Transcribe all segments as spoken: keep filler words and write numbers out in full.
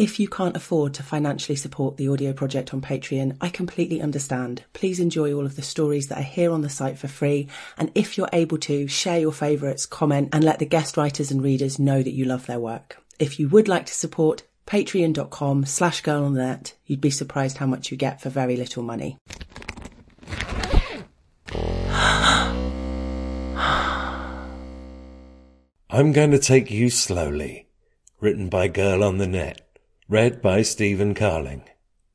If you can't afford to financially support the audio project on Patreon, I completely understand. Please enjoy all of the stories that are here on the site for free. And if you're able to, share your favourites, comment, and let the guest writers and readers know that you love their work. If you would like to support, patreon.com slash girl on the net. You'd be surprised how much you get for very little money. I'm Going to Take You Slowly, written by Girl on the Net, read by Stephen Carling.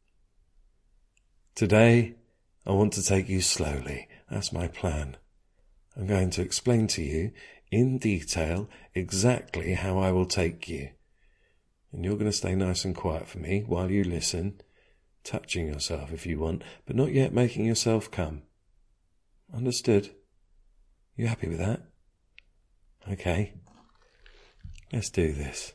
Today, I want to take you slowly. That's my plan. I'm going to explain to you in detail exactly how I will take you. And you're going to stay nice and quiet for me while you listen, touching yourself if you want, but not yet making yourself come. Understood? You happy with that? Okay. Let's do this.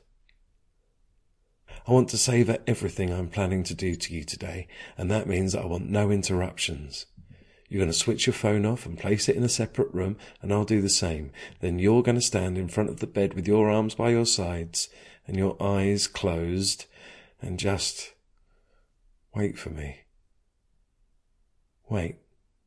I want to savour everything I'm planning to do to you today, and that means I want no interruptions. You're going to switch your phone off and place it in a separate room, and I'll do the same. Then you're going to stand in front of the bed with your arms by your sides and your eyes closed and just wait for me. Wait.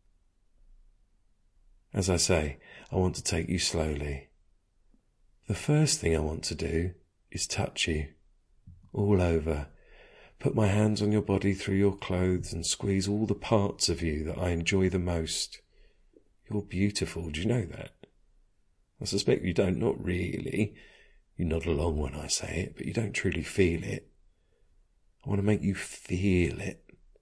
As I say, I want to take you slowly. The first thing I want to do is touch you, all over. Put my hands on your body through your clothes and squeeze all the parts of you that I enjoy the most. You're beautiful, do you know that? I suspect you don't, not really. You nod along when I say it, but you don't truly feel it. I want to make you feel it.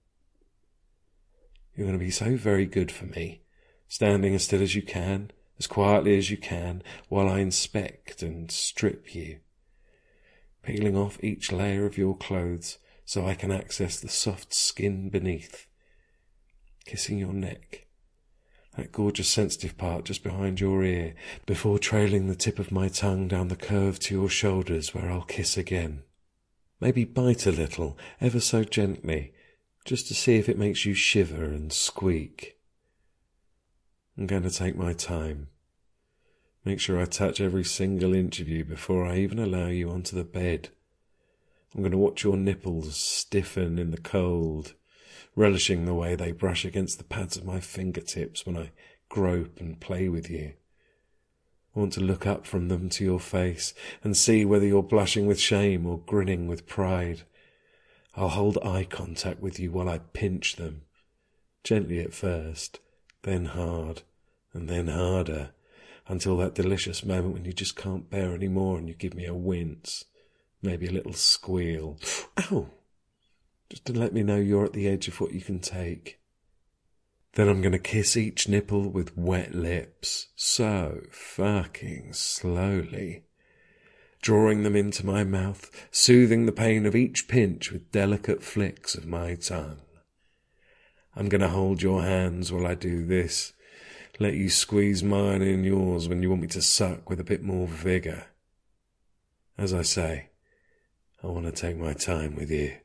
You're going to be so very good for me, standing as still as you can, as quietly as you can, while I inspect and strip you, peeling off each layer of your clothes so I can access the soft skin beneath, kissing your neck, that gorgeous sensitive part just behind your ear, before trailing the tip of my tongue down the curve to your shoulders where I'll kiss again. Maybe bite a little, ever so gently, just to see if it makes you shiver and squeak. I'm going to take my time. Make sure I touch every single inch of you before I even allow you onto the bed. I'm going to watch your nipples stiffen in the cold, relishing the way they brush against the pads of my fingertips when I grope and play with you. I want to look up from them to your face and see whether you're blushing with shame or grinning with pride. I'll hold eye contact with you while I pinch them, gently at first, then hard, and then harder, until that delicious moment when you just can't bear any more and you give me a wince, maybe a little squeal. Ow! Just to let me know you're at the edge of what you can take. Then I'm going to kiss each nipple with wet lips, so fucking slowly, drawing them into my mouth, soothing the pain of each pinch with delicate flicks of my tongue. I'm going to hold your hands while I do this, let you squeeze mine in yours when you want me to suck with a bit more vigour. As I say, I want to take my time with you.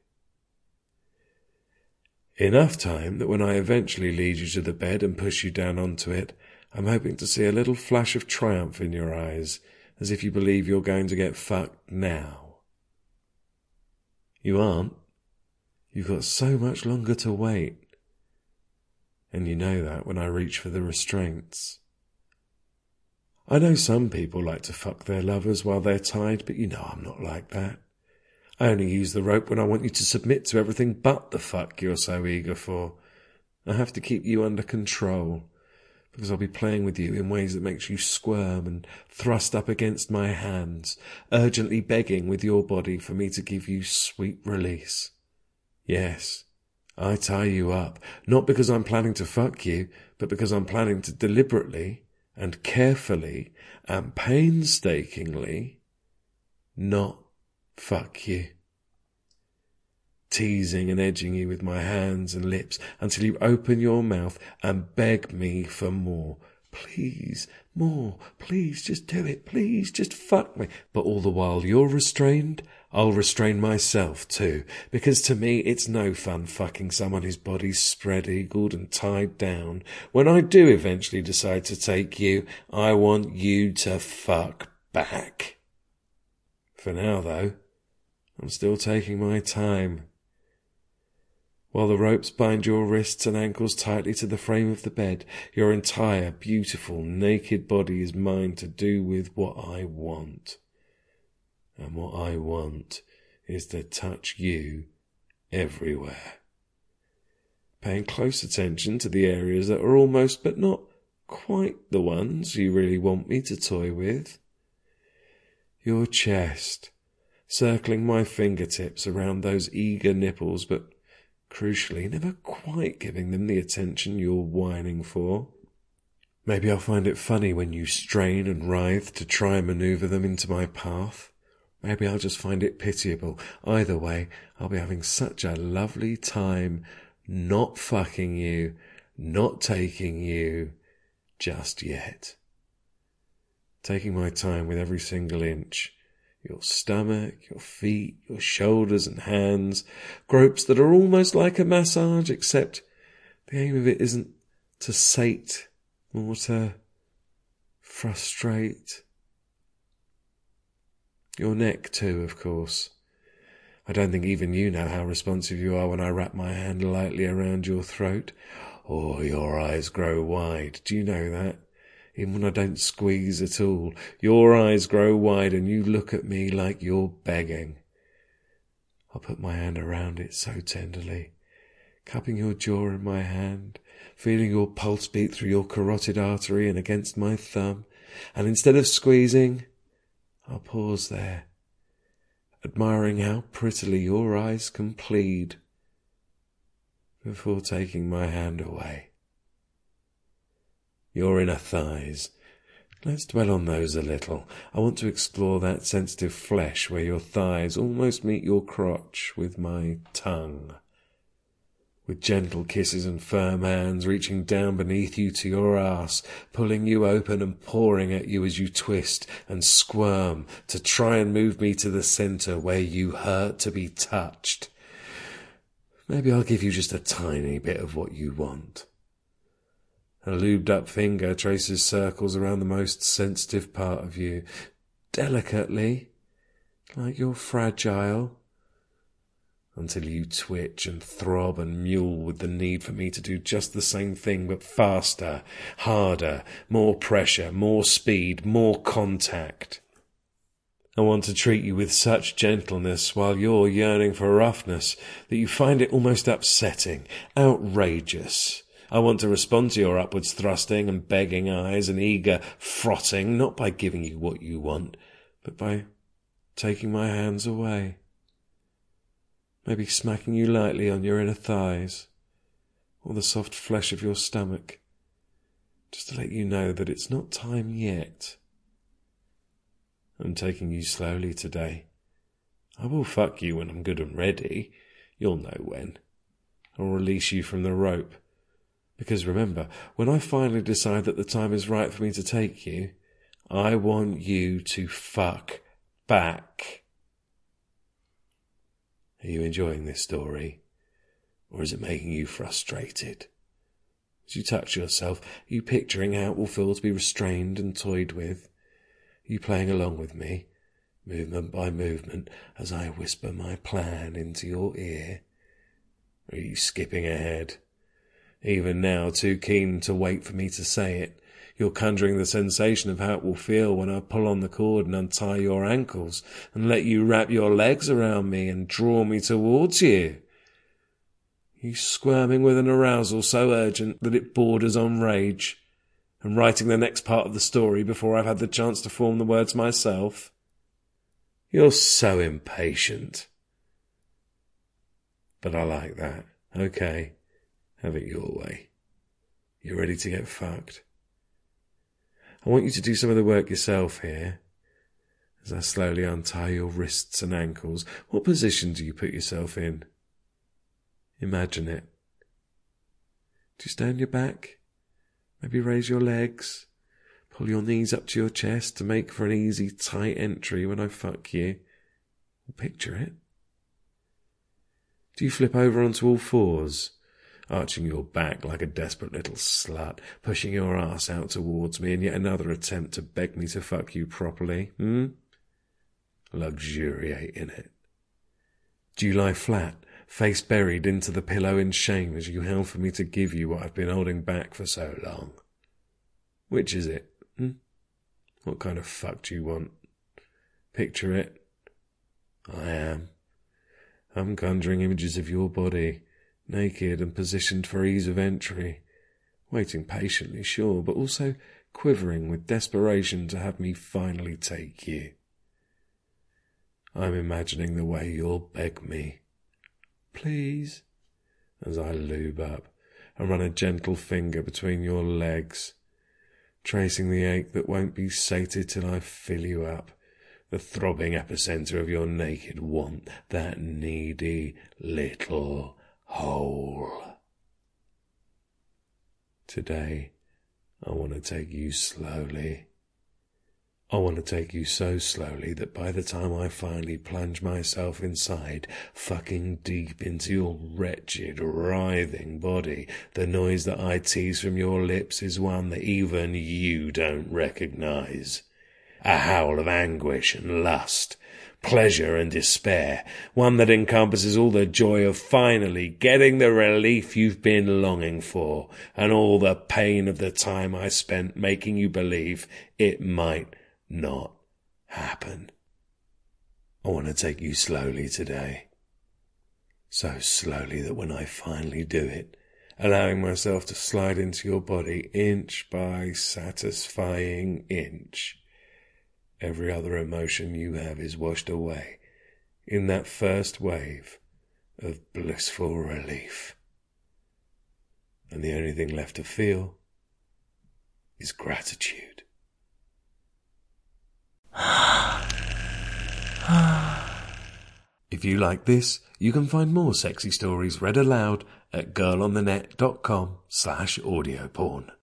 Enough time that when I eventually lead you to the bed and push you down onto it, I'm hoping to see a little flash of triumph in your eyes, as if you believe you're going to get fucked now. You aren't. You've got so much longer to wait. And you know that when I reach for the restraints. I know some people like to fuck their lovers while they're tied, but you know I'm not like that. I only use the rope when I want you to submit to everything but the fuck you're so eager for. I have to keep you under control, because I'll be playing with you in ways that makes you squirm and thrust up against my hands, urgently begging with your body for me to give you sweet release. Yes, I tie you up, not because I'm planning to fuck you, but because I'm planning to deliberately and carefully and painstakingly not fuck you. Teasing and edging you with my hands and lips until you open your mouth and beg me for more. Please, more, please, just do it, please, just fuck me. But all the while you're restrained, I'll restrain myself too, because to me it's no fun fucking someone whose body's spread-eagled and tied down. When I do eventually decide to take you, I want you to fuck back. For now, though, I'm still taking my time. While the ropes bind your wrists and ankles tightly to the frame of the bed, your entire, beautiful, naked body is mine to do with what I want. And what I want is to touch you everywhere. Paying close attention to the areas that are almost but not quite the ones you really want me to toy with. Your chest, circling my fingertips around those eager nipples, but crucially never quite giving them the attention you're whining for. Maybe I'll find it funny when you strain and writhe to try and manoeuvre them into my path. Maybe I'll just find it pitiable. Either way, I'll be having such a lovely time not fucking you, not taking you, just yet. Taking my time with every single inch. Your stomach, your feet, your shoulders and hands. Gropes that are almost like a massage, except the aim of it isn't to sate, or to frustrate. Your neck too, of course. I don't think even you know how responsive you are when I wrap my hand lightly around your throat. Oh, your eyes grow wide. Do you know that? Even when I don't squeeze at all, your eyes grow wide and you look at me like you're begging. I'll put my hand around it so tenderly, cupping your jaw in my hand, feeling your pulse beat through your carotid artery and against my thumb, and instead of squeezing, I'll pause there, admiring how prettily your eyes can plead, before taking my hand away. Your inner thighs. Let's dwell on those a little. I want to explore that sensitive flesh where your thighs almost meet your crotch with my tongue. With gentle kisses and firm hands reaching down beneath you to your arse, pulling you open and pouring at you as you twist and squirm to try and move me to the centre where you hurt to be touched. Maybe I'll give you just a tiny bit of what you want. A lubed-up finger traces circles around the most sensitive part of you, delicately, like you're fragile, until you twitch and throb and mule with the need for me to do just the same thing, but faster, harder, more pressure, more speed, more contact. I want to treat you with such gentleness while you're yearning for roughness that you find it almost upsetting, outrageous. I want to respond to your upwards thrusting and begging eyes and eager frotting, not by giving you what you want, but by taking my hands away. Maybe smacking you lightly on your inner thighs, or the soft flesh of your stomach, just to let you know that it's not time yet. I'm taking you slowly today. I will fuck you when I'm good and ready. You'll know when. I'll release you from the rope. Because remember, when I finally decide that the time is right for me to take you, I want you to fuck back. Are you enjoying this story? Or is it making you frustrated? As you touch yourself, are you picturing how it will feel to be restrained and toyed with? Are you playing along with me, movement by movement, as I whisper my plan into your ear? Or are you skipping ahead? Even now, too keen to wait for me to say it, you're conjuring the sensation of how it will feel when I pull on the cord and untie your ankles and let you wrap your legs around me and draw me towards you. You squirming with an arousal so urgent that it borders on rage, and writing the next part of the story before I've had the chance to form the words myself. You're so impatient. But I like that. Okay. Have it your way. You're ready to get fucked. I want you to do some of the work yourself here. As I slowly untie your wrists and ankles, what position do you put yourself in? Imagine it. Do you stay on your back? Maybe raise your legs. Pull your knees up to your chest to make for an easy, tight entry when I fuck you. Picture it. Do you flip over onto all fours? Arching your back like a desperate little slut, pushing your ass out towards me in yet another attempt to beg me to fuck you properly, hmm? Luxuriate in it. Do you lie flat, face buried into the pillow in shame as you howl for me to give you what I've been holding back for so long? Which is it? Hmm? What kind of fuck do you want? Picture it. I am. I'm conjuring images of your body, naked and positioned for ease of entry, waiting patiently, sure, but also quivering with desperation to have me finally take you. I'm imagining the way you'll beg me, please, as I lube up and run a gentle finger between your legs, tracing the ache that won't be sated till I fill you up, the throbbing epicenter of your naked want, that needy little hole. Today, I want to take you slowly. I want to take you so slowly that by the time I finally plunge myself inside, fucking deep into your wretched, writhing body, the noise that I tease from your lips is one that even you don't recognize. A howl of anguish and lust, pleasure and despair, one that encompasses all the joy of finally getting the relief you've been longing for, and all the pain of the time I spent making you believe it might not happen. I want to take you slowly today. So slowly that when I finally do it, allowing myself to slide into your body inch by satisfying inch, every other emotion you have is washed away in that first wave of blissful relief. And the only thing left to feel is gratitude. If you like this, you can find more sexy stories read aloud at girlonthenet.com slash audio porn.